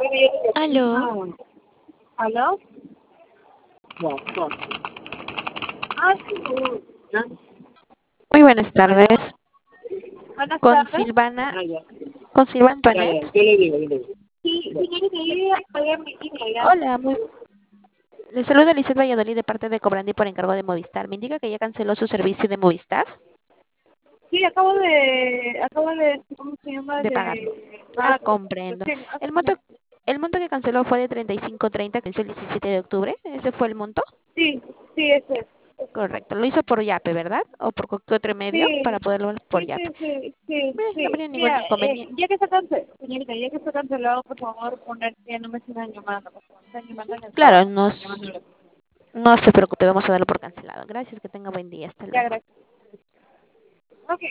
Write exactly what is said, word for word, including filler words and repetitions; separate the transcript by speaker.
Speaker 1: Aló,
Speaker 2: ¿Aló? Ah, sí.
Speaker 1: muy buenas
Speaker 2: ¿Aló?
Speaker 1: tardes.
Speaker 2: Buenas
Speaker 1: Con
Speaker 2: tardes.
Speaker 1: Silvana,
Speaker 2: Ah, ya.
Speaker 1: con Silvana
Speaker 2: Ya, ya.
Speaker 1: Antoinette.
Speaker 2: Yo le digo, yo le digo. Sí, señorita, yo ya pagué mi email.
Speaker 1: Hola, muy. Le saluda Lizeth Valladolid de parte de Cobrandi por encargo de Movistar. Me indica que ya canceló su servicio de Movistar
Speaker 2: Sí, acabo de, acabo de, ¿cómo se llama?
Speaker 1: de pagar.
Speaker 2: De,
Speaker 1: Ah,
Speaker 2: ah,
Speaker 1: comprendo.
Speaker 2: recién, hace
Speaker 1: El
Speaker 2: un
Speaker 1: monto,
Speaker 2: mes.
Speaker 1: el monto que canceló fue de treinta y cinco treinta, que hizo el diecisiete de octubre. ¿Ese fue el monto?
Speaker 2: Sí, sí, ese es. Ese es.
Speaker 1: Correcto. Lo hizo por Yape, ¿verdad? O por cualquier otro medio para
Speaker 2: Sí,
Speaker 1: poderlo por
Speaker 2: sí,
Speaker 1: Yape.
Speaker 2: sí, sí, sí,
Speaker 1: Eh, no
Speaker 2: sí.
Speaker 1: habría ningún
Speaker 2: Mira, eh,
Speaker 1: inconveniente.
Speaker 2: ya que está cancelado, señorita, ya que está cancelado, por favor, poner que no me sigan llamando, por favor. Están llamando en el
Speaker 1: Claro,
Speaker 2: trabajo,
Speaker 1: no,
Speaker 2: están
Speaker 1: s-
Speaker 2: llamando en el...
Speaker 1: no se preocupe, vamos a darlo por cancelado. Gracias, que tenga buen día. Hasta
Speaker 2: Ya,
Speaker 1: luego.
Speaker 2: gracias.